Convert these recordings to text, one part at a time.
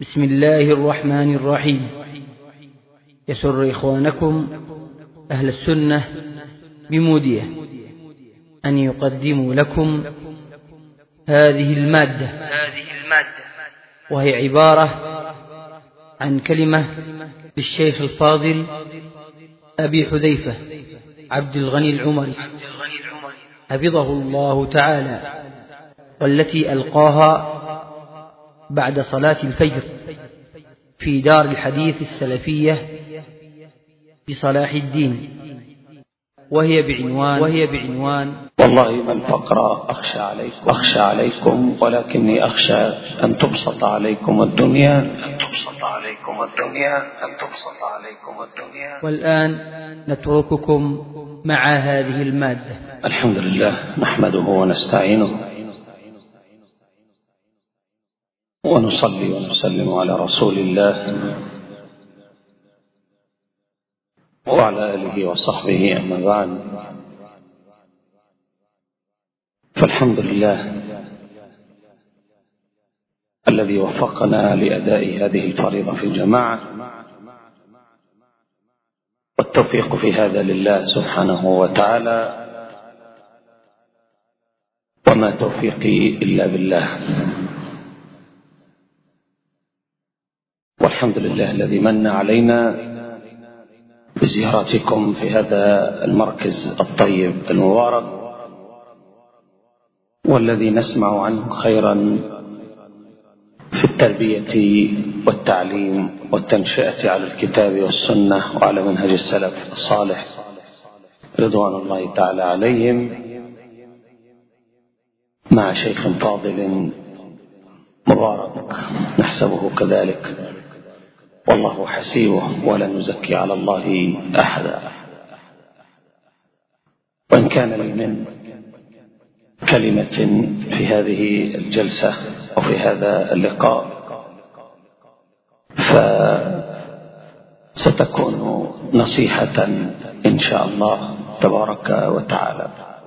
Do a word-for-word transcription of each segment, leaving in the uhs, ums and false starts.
بسم الله الرحمن الرحيم. يسر إخوانكم أهل السنة بمودية أن يقدموا لكم هذه المادة وهي عبارة عن كلمة للشيخ الفاضل أبي حذيفة عبد الغني العمري حفظه الله تعالى، والتي ألقاها بعد صلاة الفجر في دار الحديث السلفية بصلاح الدين، وهي بعنوان وهي بعنوان والله ما الفقر أخشى عليكم أخشى عليكم ولكني أخشى أن تبسط عليكم الدنيا أن تبسط عليكم الدنيا أن تبسط عليكم الدنيا. والآن نترككم مع هذه المادة. الحمد لله نحمده ونستعينه ونصلي ونسلم على رسول الله وعلى آله وصحبه، أما بعد، فالحمد لله الذي وفقنا لأداء هذه الفريضة في الجماعة، والتوفيق في هذا لله سبحانه وتعالى، وما توفيقي إلا بالله. والحمد لله الذي من علينا بزيارتكم في هذا المركز الطيب المبارك، والذي نسمع عنه خيرا في التربية والتعليم والتنشئة على الكتاب والسنة وعلى منهج السلف الصالح رضوان الله تعالى عليهم، مع شيخ فاضل مبارك نحسبه كذلك، والله حسيبه ولا نزكي على الله أحدا. وإن كان لي من كلمة في هذه الجلسة وفي هذا اللقاء فستكون نصيحة إن شاء الله تبارك وتعالى.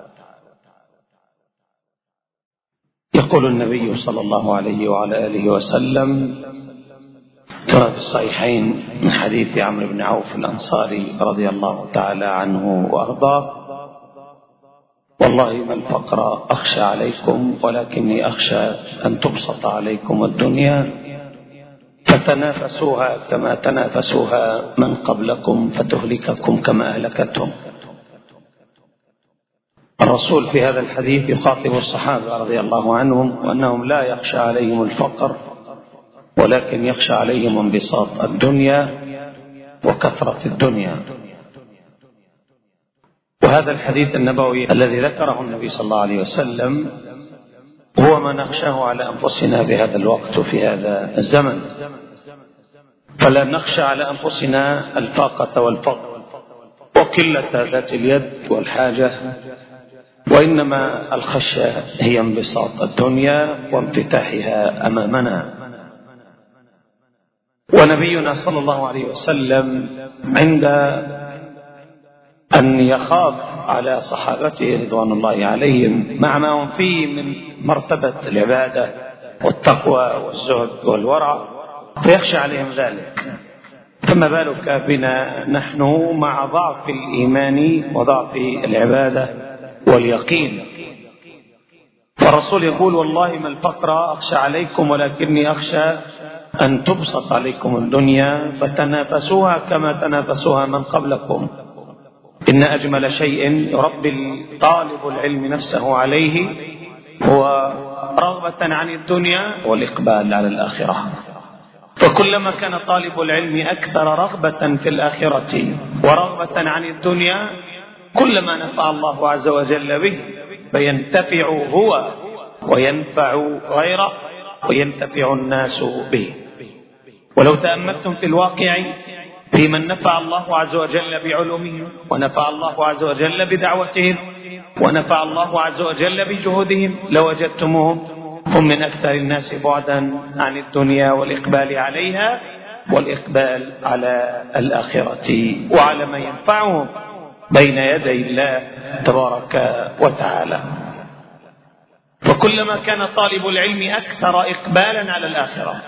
يقول النبي صلى الله عليه وعلى آله وسلم كما في الصحيحين من حديث عمرو بن عوف الأنصاري رضي الله تعالى عنه وأرضاه: والله ما الفقر أخشى عليكم ولكني أخشى أن تبسط عليكم الدنيا فتنافسوها كما تنافسوها من قبلكم فتهلككم كما أهلكتهم. الرسول في هذا الحديث يخاطب الصحابة رضي الله عنهم وأنهم لا يخشى عليهم الفقر، ولكن يخشى عليهم انبساط الدنيا وكثرة الدنيا. وهذا الحديث النبوي الذي ذكره النبي صلى الله عليه وسلم هو ما نخشاه على أنفسنا بهذا الوقت وفي هذا الزمن، فلا نخشى على أنفسنا الفاقة والفقر وقلة ذات اليد والحاجة، وإنما الخشية هي انبساط الدنيا وانفتاحها أمامنا. ونبينا صلى الله عليه وسلم عند أن يخاف على صحابته رضوان الله عليهم مع ما هم فيه من مرتبة العبادة والتقوى والزهد والورع فيخشى عليهم ذلك، فما بالك بنا نحن مع ضعف الإيمان وضعف العبادة واليقين. فالرسول يقول: والله ما الفقر أخشى عليكم ولكني أخشى أن تبسط عليكم الدنيا فتنافسوها كما تنافسوها من قبلكم. إن أجمل شيء يربي طالب العلم نفسه عليه هو رغبة عن الدنيا والإقبال على الآخرة، فكلما كان طالب العلم أكثر رغبة في الآخرة ورغبة عن الدنيا كلما نفع الله عز وجل به فينتفع هو وينفع غيره وينتفع الناس به. ولو تأملتم في الواقع في من نفع الله عز وجل بعلومهم ونفع الله عز وجل بدعوتهم ونفع الله عز وجل بجهودهم لوجدتموهم هم من أكثر الناس بعدا عن الدنيا والإقبال عليها والإقبال على الآخرة وعلى ما ينفعهم بين يدي الله تبارك وتعالى. فكلما كان طالب العلم أكثر إقبالا على الآخرة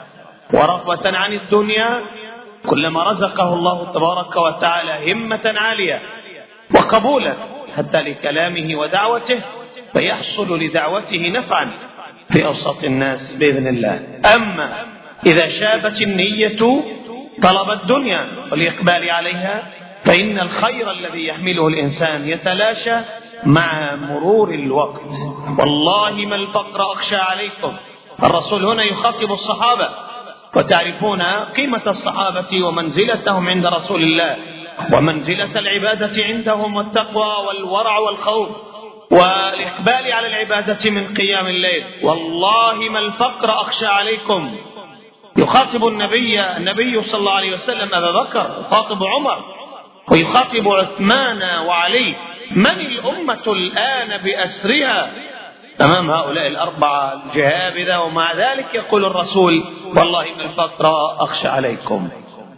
ورغبة عن الدنيا كلما رزقه الله تبارك وتعالى همة عالية وقبولا حتى لكلامه ودعوته، فيحصل لدعوته نفعا في أوسط الناس بإذن الله. أما إذا شابت النية طلب الدنيا والإقبال عليها، فإن الخير الذي يحمله الإنسان يتلاشى مع مرور الوقت. والله ما الفقر أخشى عليكم. الرسول هنا يخاطب الصحابة، وتعرفون قيمة الصحابة ومنزلتهم عند رسول الله، ومنزلة العبادة عندهم، والتقوى والورع والخوف والإقبال على العبادة من قيام الليل. والله ما الفقر أخشى عليكم. يخاطب النبي النبي صلى الله عليه وسلم أبا بكر، يخاطب عمر، ويخاطب عثمان وعلي. من الأمة الآن بأسرها أمام هؤلاء الأربعة الجهابذة، ومع ذلك يقول الرسول والله من الفقر أخشى عليكم،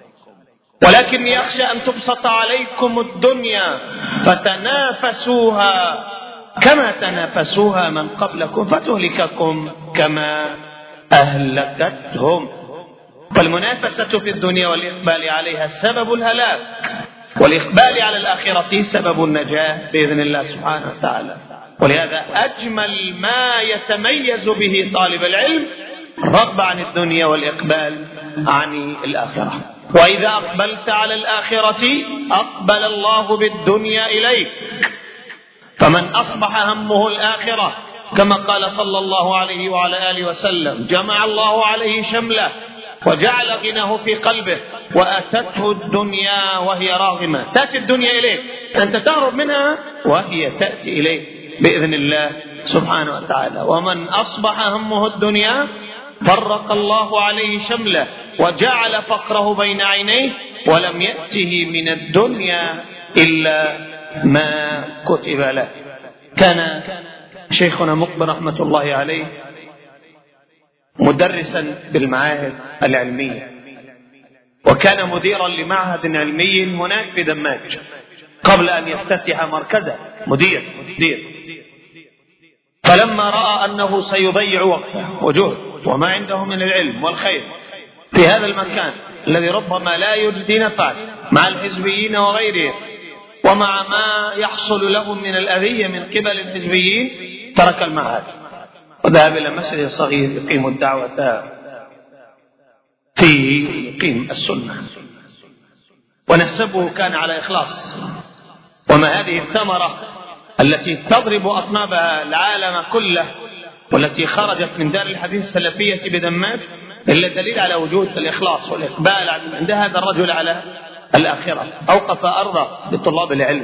ولكني أخشى أن تبسط عليكم الدنيا فتنافسوها كما تنافسوها من قبلكم فتهلككم كما أهلكتهم. فالمنافسة في الدنيا والإقبال عليها سبب الهلاك، والإقبال على الآخرة سبب النجاة بإذن الله سبحانه وتعالى. ولهذا أجمل ما يتميز به طالب العلم الرغبة عن الدنيا والإقبال عن الآخرة. وإذا أقبلت على الآخرة أقبل الله بالدنيا إليك. فمن أصبح همه الآخرة كما قال صلى الله عليه وعلى آله وسلم جمع الله عليه شمله وجعل غناه في قلبه، وأتته الدنيا وهي راغمة. تأتي الدنيا إليك، أنت تهرب منها وهي تأتي إليك بإذن الله سبحانه وتعالى. ومن أصبح همه الدنيا فرق الله عليه شمله وجعل فقره بين عينيه، ولم يأته من الدنيا إلا ما كتب له. كان شيخنا مقبل رحمة الله عليه مدرسا بالمعاهد العلمية، وكان مديرا لمعهد علمي هناك في دماج قبل أن يفتتح مركزه. مدير مدير فلما رأى أنه سيضيع وقته وجهد وما عنده من العلم والخير في هذا المكان الذي ربما لا يجدي نفعا مع الحزبيين وغيرهم، ومع ما يحصل لهم من الأذية من قبل الحزبيين، ترك المعهد وذهب إلى مسجد صغير يقيم الدعوة فيه، يقيم السنة، ونحسبه كان على إخلاص. وما هذه الثمرة التي تضرب أطنابها العالم كله، والتي خرجت من دار الحديث السلفية بدماج، إلا دليل على وجود الإخلاص والإقبال عند هذا الرجل على الآخرة. أوقف أرضه لطلاب العلم،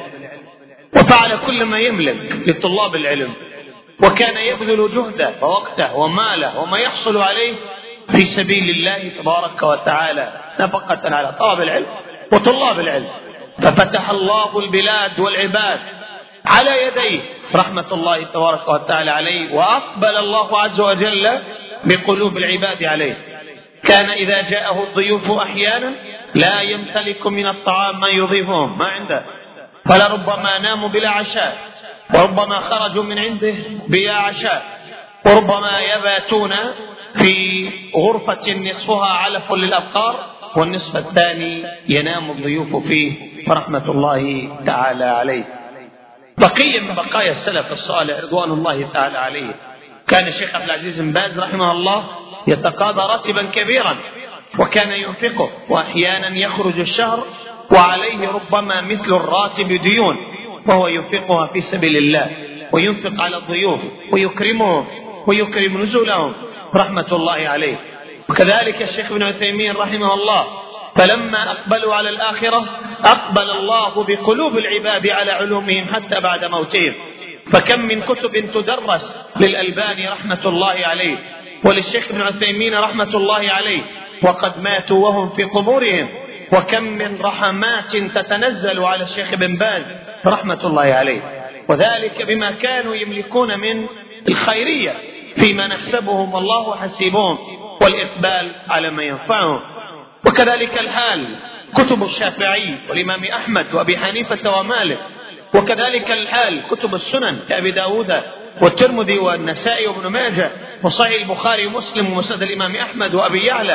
وفعل كل ما يملك لطلاب العلم، وكان يبذل جهده ووقته وماله وما يحصل عليه في سبيل الله تبارك وتعالى، نفقة على طلب العلم وطلاب العلم. ففتح الله البلاد والعباد على يديه رحمة الله تبارك وتعالى عليه، وأقبل الله عز وجل بقلوب العباد عليه. كان إذا جاءه الضيوف أحيانا لا يمتلك من الطعام ما يضيفهم، ما عنده، فلربما ناموا بلا عشاء، وربما خرجوا من عنده بلا عشاء، وربما يباتون في غرفة نصفها علف للأبقار والنصف الثاني ينام الضيوف فيه، فرحمة الله تعالى عليه. بقية من بقايا السلف الصالح رضوان الله تعالى عليه، كان الشيخ عبد العزيز بن باز رحمه الله يتقاضى راتبا كبيرا وكان ينفقه، وأحيانا يخرج الشهر وعليه ربما مثل الراتب ديون، وهو ينفقها في سبيل الله، وينفق على الضيوف ويكرمهم ويكرم نزولهم رحمة الله عليه. وكذلك الشيخ ابن عثيمين رحمه الله، فلما أقبلوا على الآخرة أقبل الله بقلوب العباد على علومهم حتى بعد موتهم. فكم من كتب تدرس للألباني رحمة الله عليه وللشيخ ابن عثيمين رحمة الله عليه وقد ماتوا وهم في قبورهم، وكم من رحمات تتنزل على الشيخ ابن باز رحمة الله عليه، وذلك بما كانوا يملكون من الخيرية فيما نحسبهم والله حسيبهم، والإقبال على ما ينفعهم. وكذلك الحال كتب الشافعي والإمام أحمد وأبي حنيفة ومالك، وكذلك الحال كتب السنن كأبي داود والترمذي والنسائي وابن ماجه وصحيح البخاري ومسلم ومسند الإمام أحمد وأبي يعلى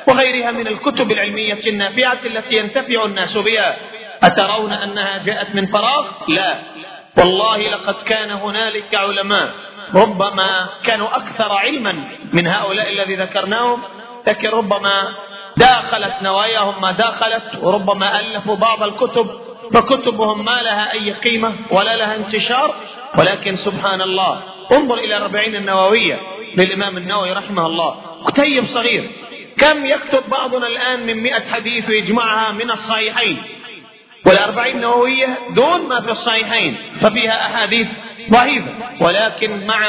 وغيرها من الكتب العلمية النافعة التي ينتفع الناس بها. أترون أنها جاءت من فراغ؟ لا، والله لقد كان هنالك علماء ربما كانوا أكثر علما من هؤلاء الذي ذكرناهم، لكن ربما داخلت نواياهم ما داخلت، وربما ألفوا بعض الكتب فكتبهم ما لها أي قيمة ولا لها انتشار. ولكن سبحان الله، انظر إلى الأربعين النووية للإمام النووي رحمه الله، كتيب صغير، كم يكتب بعضنا الآن من مئة حديث ويجمعها من الصحيحين، والأربعين النووية دون ما في الصحيحين ففيها أحاديث ضعيفة، ولكن مع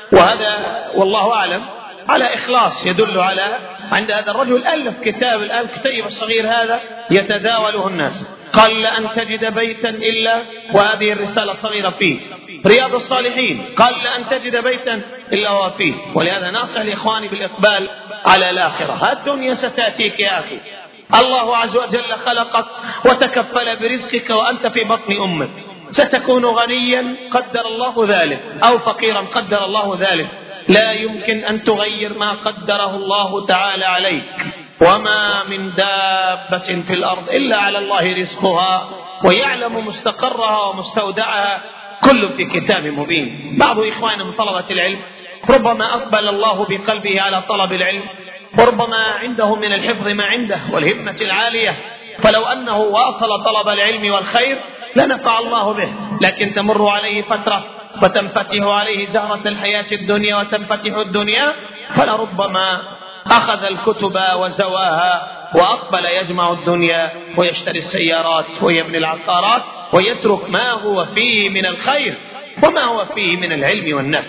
وهذا والله أعلم على إخلاص يدل على عند هذا الرجل ألف كتاب الآن الكتيب الصغير هذا يتداوله الناس، قل أن تجد بيتا إلا وهذه الرسالة الصغيرة فيه. رياض الصالحين قل أن تجد بيتا إلا هو فيه. ولهذا ناصح لإخواني بالإقبال على الآخرة. الدنيا ستأتيك يا أخي، الله عز وجل خلقك وتكفل برزقك وأنت في بطن أمك، ستكون غنيا قدر الله ذلك أو فقيرا قدر الله ذلك، لا يمكن أن تغير ما قدره الله تعالى عليك. وما من دابة في الأرض إلا على الله رزقها ويعلم مستقرها ومستودعها، كل في كتاب مبين. بعض إخواننا من طلبة العلم ربما أقبل الله بقلبه على طلب العلم، وربما عنده من الحفظ ما عنده والهمة العالية، فلو أنه واصل طلب العلم والخير لنفع الله به، لكن تمر عليه فترة وتنفتح عليه زهرة الحياة الدنيا وتنفتح الدنيا، فلربما أخذ الكتب وزواها وأقبل يجمع الدنيا ويشتري السيارات ويبني العقارات ويترك ما هو فيه من الخير وما هو فيه من العلم والنفع.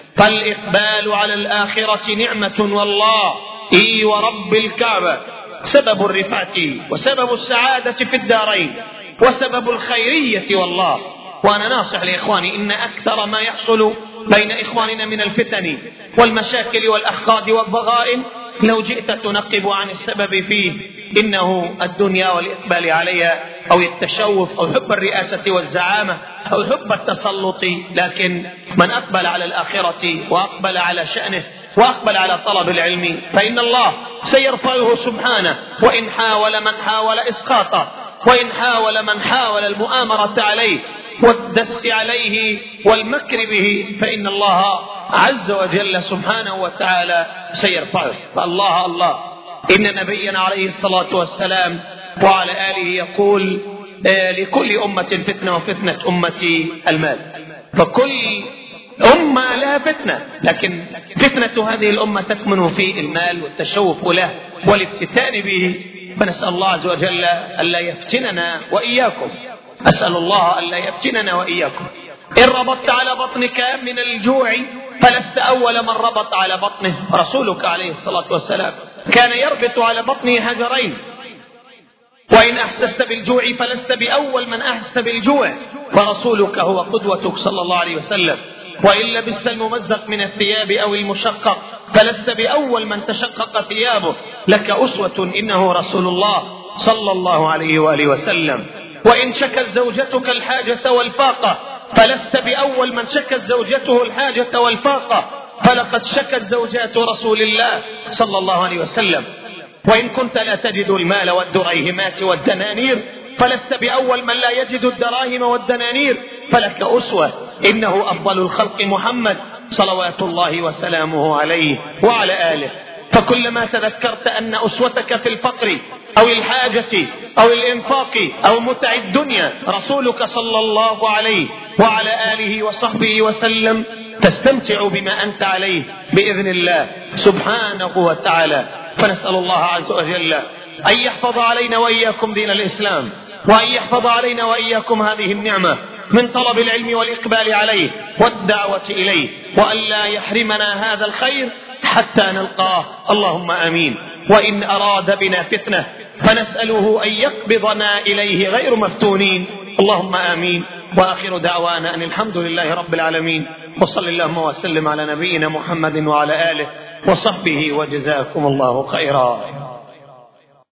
فالإقبال على الآخرة نعمة والله إي ورب الكعبة، سبب الرفعة وسبب السعادة في الدارين وسبب الخيرية والله. وأنا ناصح لإخواني، إن أكثر ما يحصل بين إخواننا من الفتن والمشاكل والأحقاد والضغائن لو جئت تنقب عن السبب فيه إنه الدنيا والإقبال عليها أو التشوف أو حب الرئاسة والزعامة أو حب التسلط. لكن من أقبل على الآخرة وأقبل على شأنه وأقبل على طلب العلم فإن الله سيرفعه سبحانه، وإن حاول من حاول إسقاطه، وإن حاول من حاول المؤامرة عليه والدس عليه والمكر به، فإن الله عز وجل سبحانه وتعالى سيرفعه. فالله الله إن نبينا عليه الصلاة والسلام وعلى آله يقول لكل أمة فتنة وفتنة أمتي المال. فكل أمة لها فتنة، لكن فتنة هذه الأمة تكمن في المال والتشوف له والافتتان به. فنسأل الله عز وجل ألا يفتننا وإياكم، أسأل الله ألا يفتننا وإياكم. إن ربطت على بطنك من الجوع فلست أول من ربط على بطنه. رسولك عليه الصلاة والسلام كان يربط على بطنه حجرين. وإن أحسست بالجوع فلست بأول من أحس بالجوع، فرسولك هو قدوتك صلى الله عليه وسلم. وإن لبست الممزق من الثياب أو المشقق فلست بأول من تشقق ثيابه، لك أسوة إنه رسول الله صلى الله عليه وآله وسلم. وإن شكت زوجتك الحاجة والفاقة فلست بأول من شكت زوجته الحاجة والفاقة، فلقد شكت زوجات رسول الله صلى الله عليه وسلم. وإن كنت لا تجد المال والدريهمات والدنانير فلست بأول من لا يجد الدراهم والدنانير، فلك أسوة إنه أفضل الخلق محمد صلوات الله وسلامه عليه وعلى آله. فكلما تذكرت أن أسوتك في الفقر أو الحاجة أو الإنفاق أو متع الدنيا رسولك صلى الله عليه وعلى آله وصحبه وسلم، تستمتع بما أنت عليه بإذن الله سبحانه وتعالى. فنسأل الله عز وجل أن يحفظ علينا وإياكم دين الإسلام، وأن يحفظ علينا وإياكم هذه النعمة من طلب العلم والإقبال عليه والدعوة إليه، وأن لا يحرمنا هذا الخير حتى نلقاه، اللهم آمين. وإن أراد بنا فتنة فنسأله أن يقبضنا إليه غير مفتونين، اللهم آمين. وآخر دعوانا أن الحمد لله رب العالمين، وصل اللهم وسلم على نبينا محمد وعلى آله وصحبه، وجزاكم الله خيرا.